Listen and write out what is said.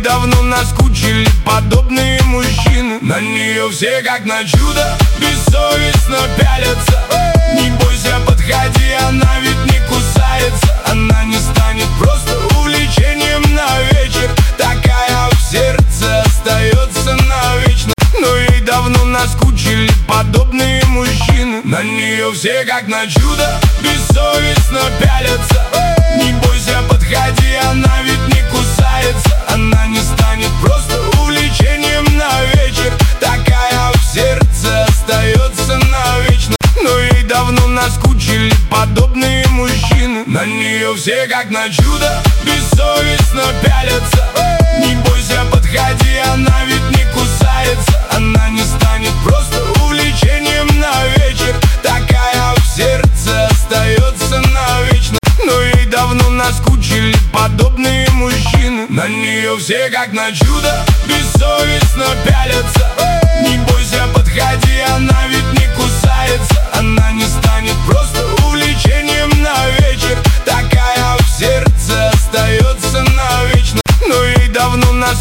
давно наскучили подобные мужчины. На нее все как на чудо бессовестно пялятся. Не бойся, подходи, она ведь не кусается. Она не станет просто увлечением на вечер. Такая в сердце остается навечно. Но ей давно наскучили подобные мужчины. На нее все как на чудо бессовестно пялятся. Не бойся, подходи, она ведь не кусается. Она не станет просто увлечением на вечер. Такая в сердце остается навечно. Но ей давно наскучили подобные мужчины. На нее все как на чудо бессовестно пялятся. Не бойся, подходи, она ведь не кусается. Она не станет просто увлечением на вечер. Такая в сердце остается навечно. Но ей давно наскучили подобные мужчины. На нее все как на чудо бессовестно пялятся.